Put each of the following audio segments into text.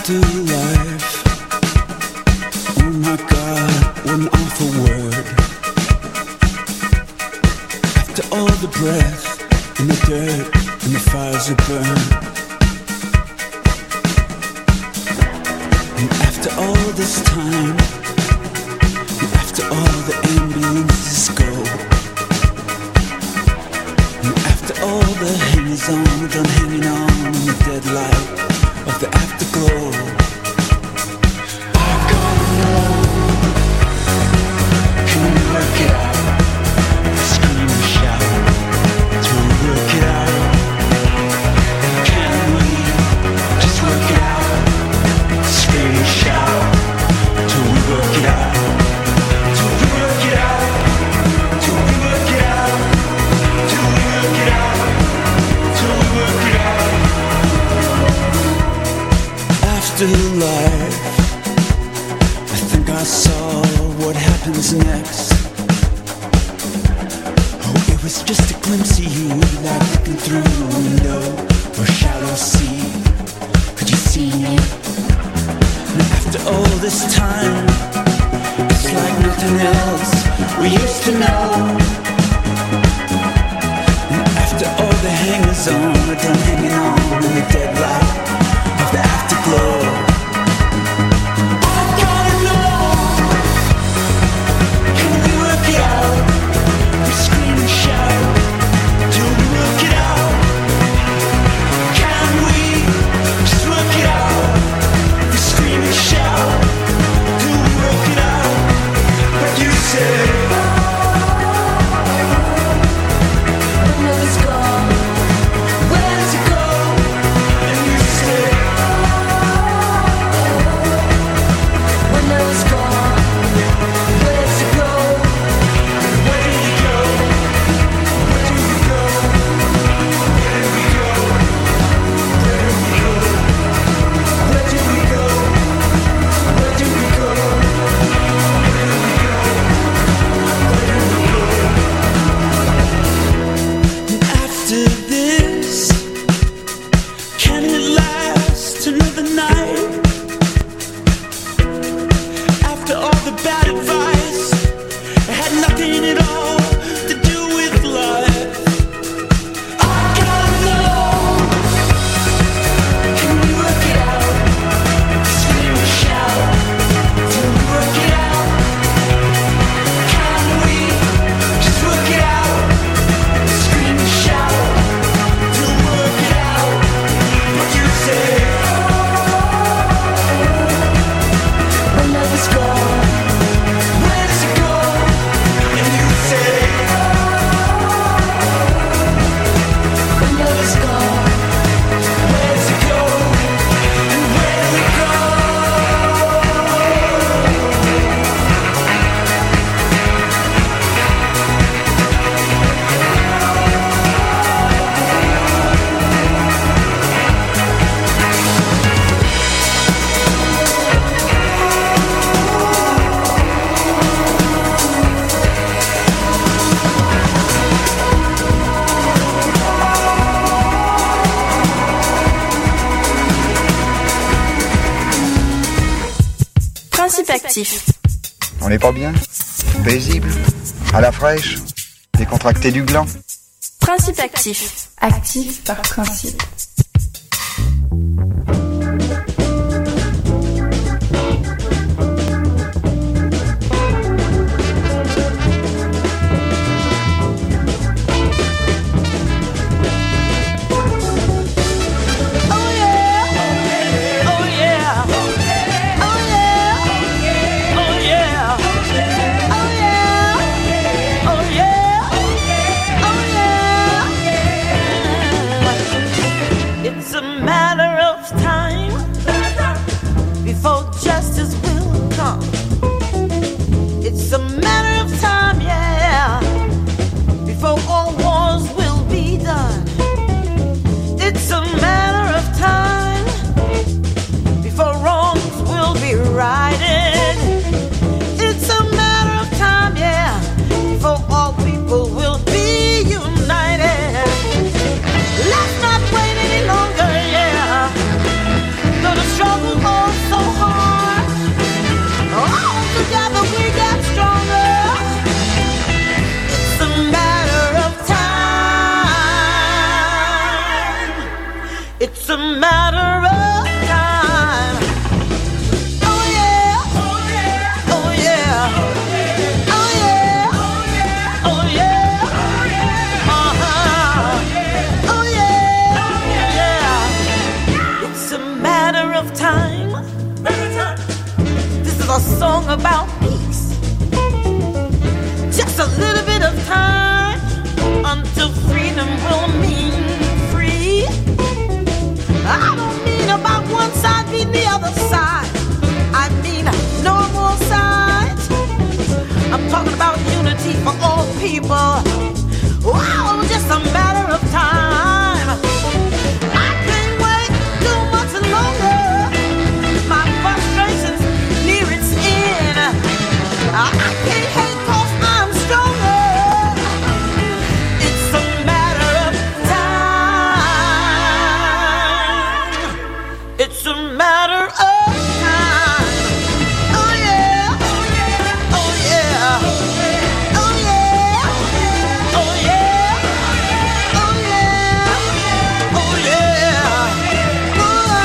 Afterlife. Oh my God, what an awful word. After all the breath and the dirt and the fires that burn, and after all this time, and after all the ambulances go, and after all the hangers on done hanging on in the dead light of the afterglow, I gotta know, can we work it out? Scream and shout till we work it out. Can we just work it out? Scream and shout till we work it out. Till we work it out. Till we work it out. Till we work it out. Till we work it out. Afterlife. I think I saw what happens next. Oh, it was just a glimpse of you, like looking through a window or shallow sea. Could you see me? And after all this time, it's like nothing else we used to know. And after all the hangers on are done hanging on in the dead light of the afterglow, I gotta know, can we work it out? We scream and shout till we work it out. Can we just work it out? We scream and shout till we work it out. But you say, when love is gone, where does it go? And you say, when love is gone, where does it go? Where do we go? Where do we go? Where do we go? Where do we go? Where do we go? Where do we go? And after this, can it last another night? After all the bad advice, it had nothing at all to do with life. I gotta know, can we work it out? Scream and shout till we work it out. Can we just work it out? Scream and shout till we work it out. What you say? When love is gone, where does it go? And you say, when love is gone, where does it go? And where do we go? Principe actif. On n'est pas bien? Paisible? À la fraîche? Décontracté du gland? Principe actif. Actif par principe. It's a matter of time. Oh yeah, oh yeah, oh yeah, oh yeah, oh yeah, uh-huh, oh yeah. It's a matter of time. This is a song about peace. Just a little bit of time until freedom will mean free. I don't mean about one side being the other side. I mean no more sides. I'm talking about unity for all people. Wow, just a matter of time. I can't wait too much longer. My frustration's near its end. I can't hate 'cause I'm stronger. It's a matter of time. It's a matter of time. Oh yeah, oh yeah, oh yeah, oh yeah, oh yeah, oh yeah,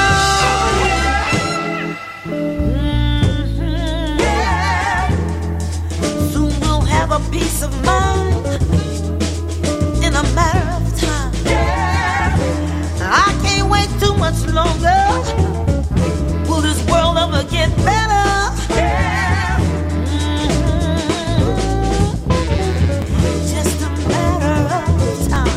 oh. Soon we'll have a peace of mind in a matter of time. I can't wait too much longer. Will this world ever get better? Just a matter of time.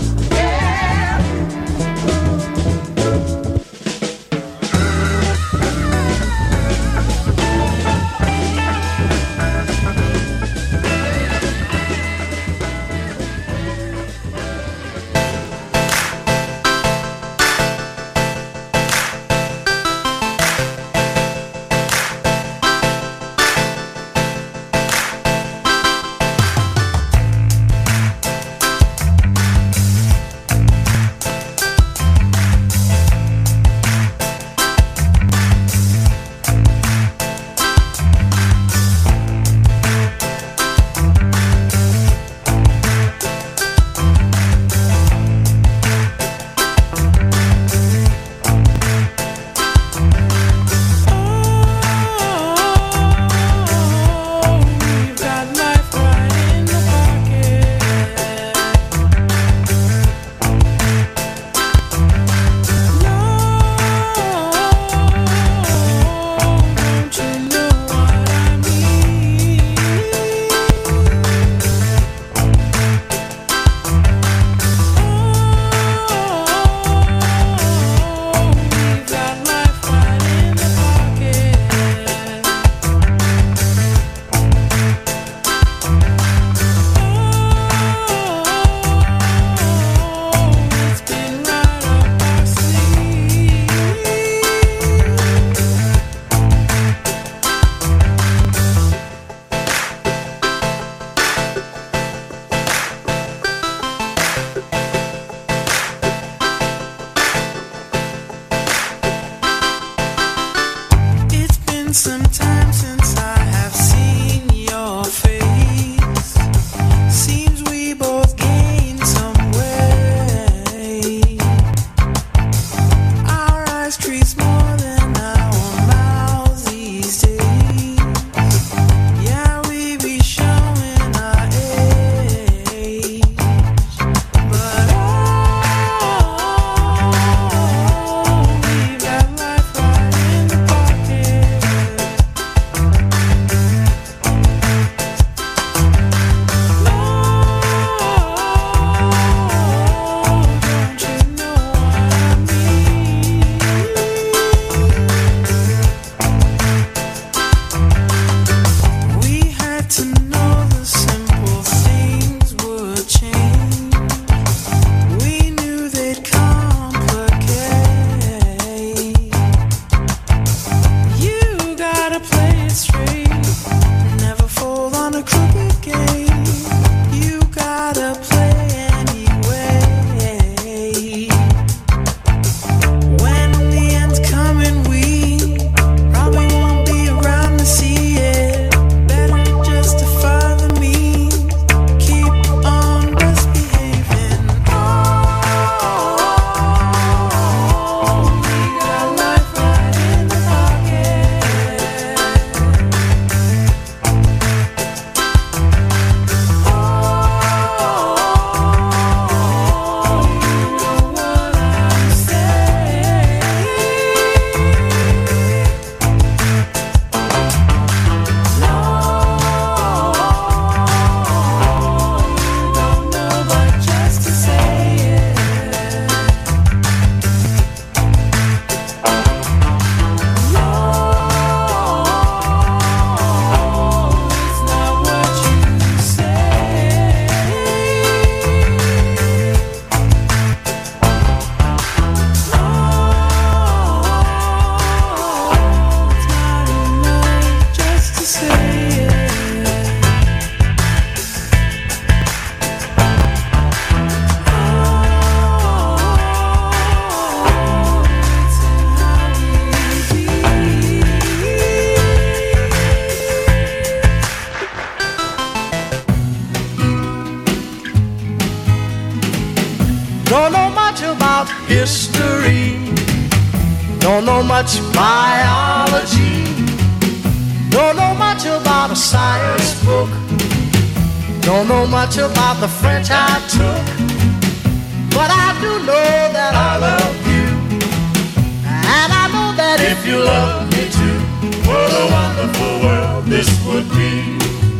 history, don't know much biology, don't know much about a science book, don't know much about the French I took, but I do know that I love you, and I know that if you love me too, what a wonderful world this would be.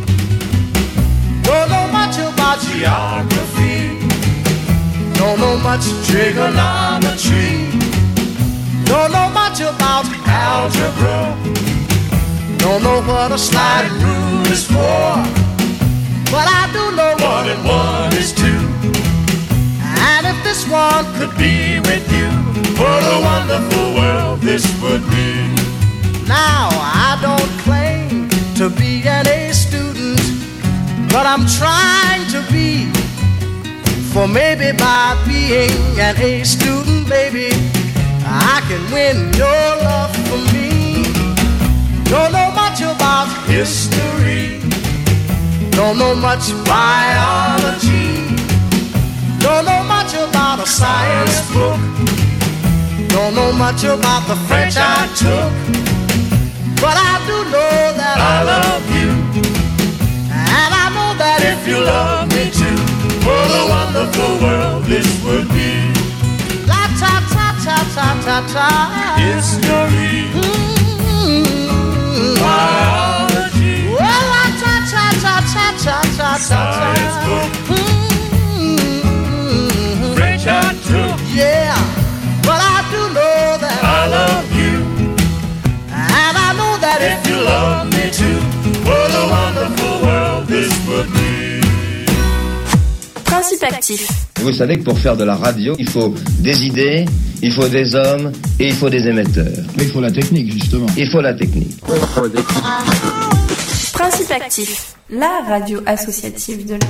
Don't know much about geography, don't know much trigonometry, don't know much about algebra, don't know what a slide rule is for, but I do know 1 and 1 is 2. And if this one could be with you, what a wonderful world this would be. Now I don't claim to be an A student, but I'm trying to be. For maybe by being an A student, baby, I can win your love for me. Don't know much about history, don't know much biology, don't know much about a science book, don't know much about the French I took, but I do know that I love you, and I know that if you love me too, what a wonderful world this would be. La ta ta ta ta ta ta. History, biology, well la ta ta ta ta ta ta ta. Science book, French I took, yeah, but I do know that I love you, and I know that if you love me too, what a wonderful world this would be. Principe actif. Vous savez que pour faire de la radio, il faut des idées, il faut des hommes et il faut des émetteurs. Mais il faut la technique, justement. Il faut la technique. Principe actif, la radio associative de la...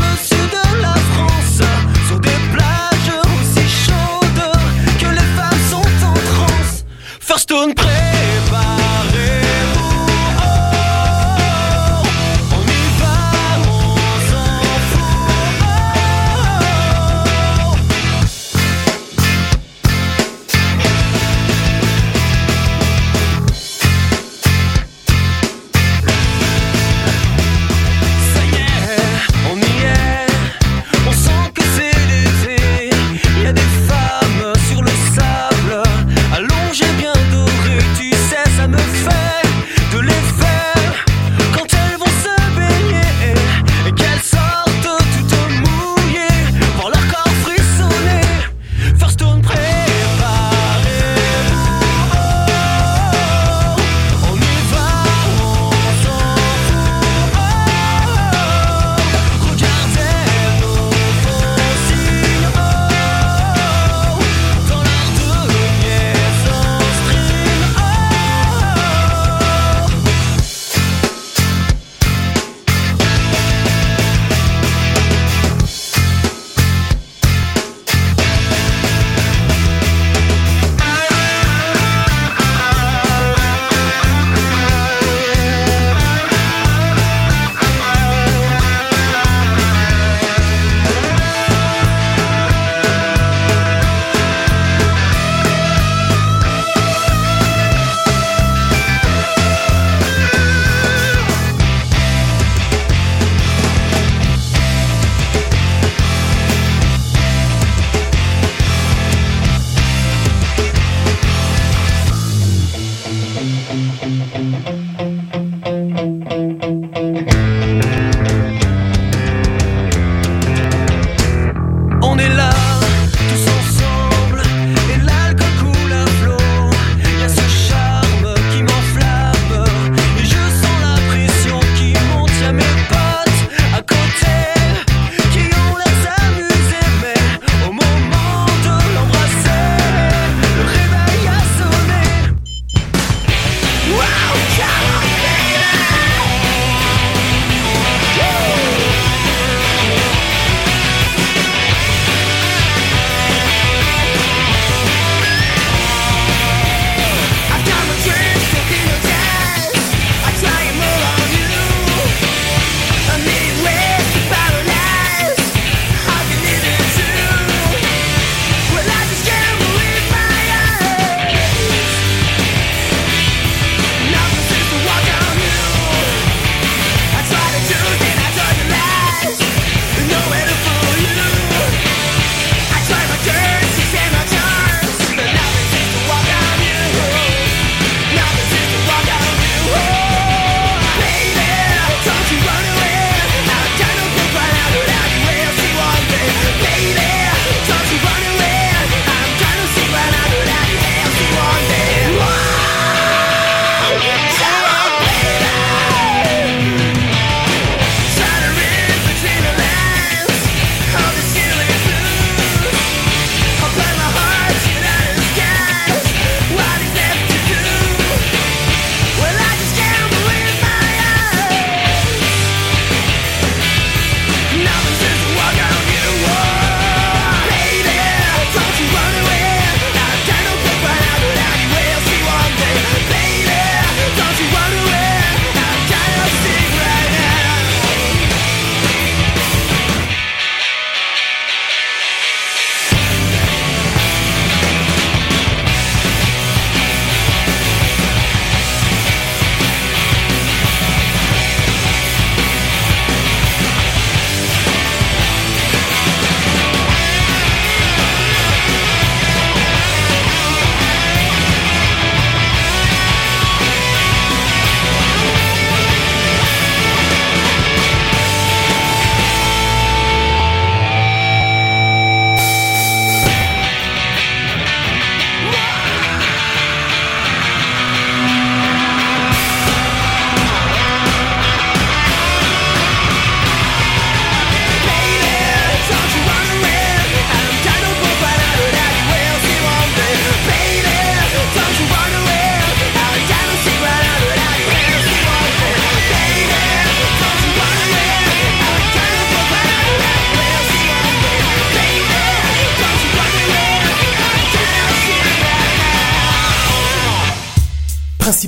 Sur des plages aussi chaudes que les femmes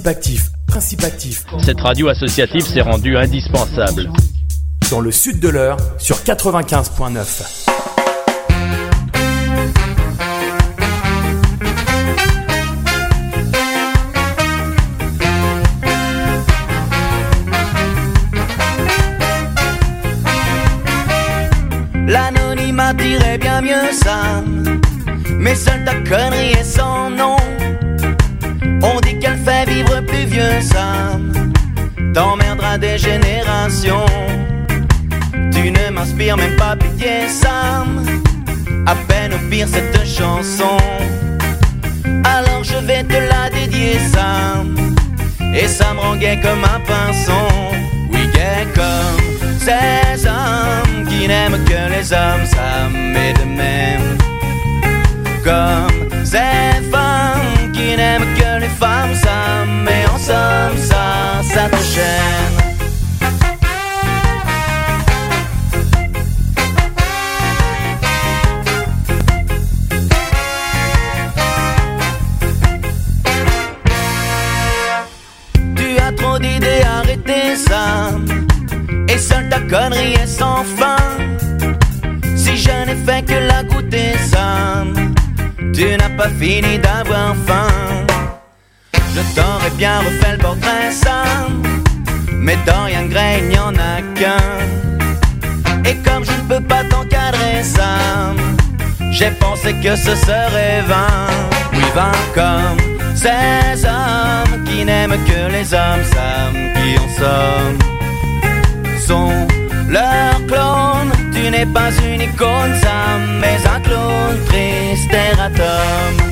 Principe actif. Cette radio associative s'est rendue indispensable. Dans le sud de l'Eure, sur 95.9. L'anonymat dirait bien mieux ça, mais seule ta connerie et son nom. On dit qu'elle fait vivre plus vieux, Sam. T'emmerderas des générations. Tu ne m'inspires même pas pitié, Sam. À peine au pire cette chanson. Alors je vais te la dédier, Sam. Et ça me rend gay comme un pinson. Oui, gay comme ces hommes qui n'aiment que les hommes, Sam. Et de même comme ces femmes qui n'aiment que les femmes, ça, mais en somme, ça te gêne. Tu as trop d'idées, arrêtez ça, et seule ta connerie est sans fin. Si je n'ai fait que la goûter, ça, tu n'as pas fini d'avoir faim. Je t'aurais bien refait le portrait, Sam, mais Dorian Gray, il n'y en a qu'un. Et comme je ne peux pas t'encadrer, Sam, j'ai pensé que ce serait vain. Oui, vain comme ces hommes qui n'aiment que les hommes, Sam, qui en somme sont leurs clones. Tu n'es pas une icône, Sam, mais un clone triste erratum.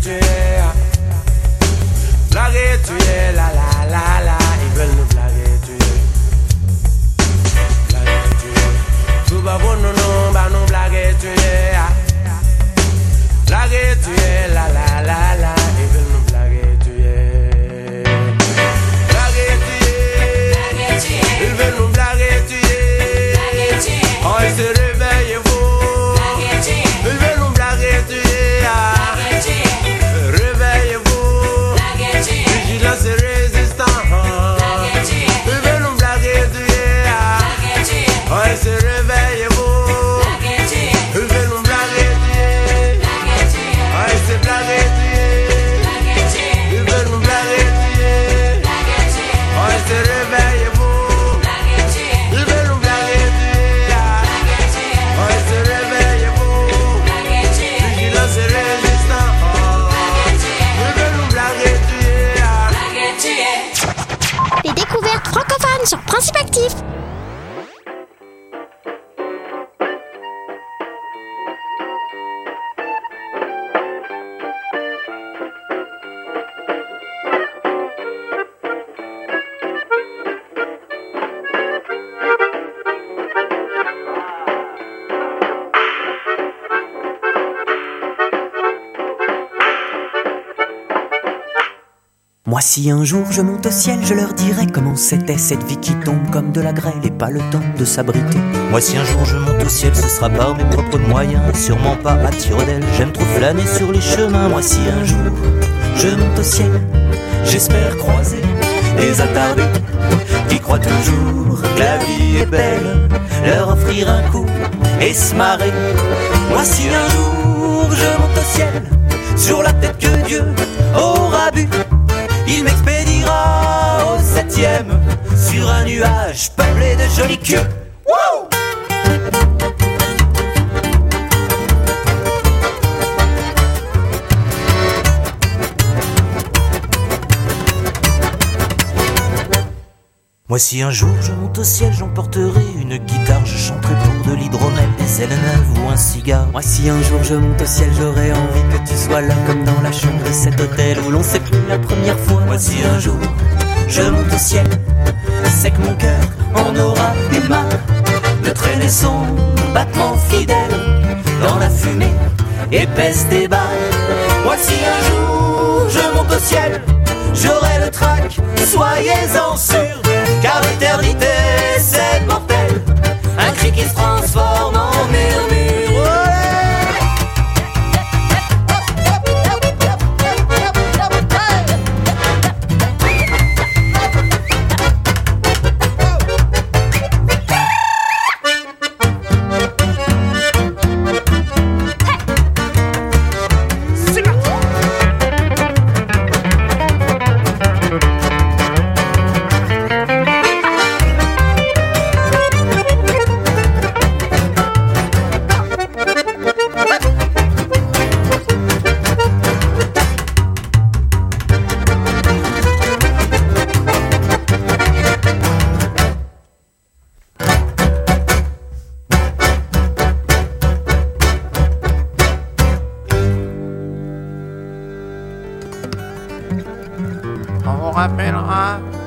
tuer. Blaguer, tuer, la la la la. Ils veulent nous blaguer, tuer. Blaguer, tuer. Tout va bon, non, non, bah nous blaguer, tuer. Blaguer, tuer, la la la la. Ils veulent nous blaguer, tuer. Blaguer, tuer. Ils veulent nous blaguer, tuer. Oh, ils se réveillent, vous. Ils veulent nous blaguer, tuer. Réveillez-vous. Vigilance et résistance. Ils veulent nous blaguer, tuer. Oh, ils se réveillent, vous. Ils veulent nous blaguer, tuer. Oh, ils se blaguer, tuer. Ils veulent nous blaguer, tuer. Oh, ils se réveillent, vous. Ils veulent nous blaguer, tuer. Oh, ils se réveillent, vous. Vigilance et résistance. Ils veulent nous blaguer, tuer. Les découvertes francophones sur Principe Actif. Moi si un jour je monte au ciel, je leur dirai comment c'était cette vie qui tombe comme de la grêle et pas le temps de s'abriter. Moi si un jour je monte au ciel, ce sera par mes propres moyens, sûrement pas à tire d'aile, j'aime trop flâner sur les chemins. Moi si un jour je monte au ciel, j'espère croiser des attardés qui croient toujours que la vie est belle, leur offrir un coup et se marrer. Moi si un jour je monte au ciel, sur la tête que Dieu aura bu, il m'expédiera au 7e sur un nuage peuplé de jolis queues. Wouh! Moi si un jour je monte au ciel, j'emporterai une guitare, je chanterai pour de l'hydromel, des ailes neuves ou un cigare. Moi si un jour je monte au ciel, j'aurai envie que tu sois là comme dans la chambre de cet hôtel où l'on s'est pris la première fois. Moi si un jour je monte au ciel, c'est que mon cœur en aura eu marre de traîner son battement fidèle dans la fumée épaisse des bars. Moi si un jour je monte au ciel, j'aurai le trac, soyez-en sûrs, car l'éternité c'est mortel, un cri qui se transforme en murmure. On rappellera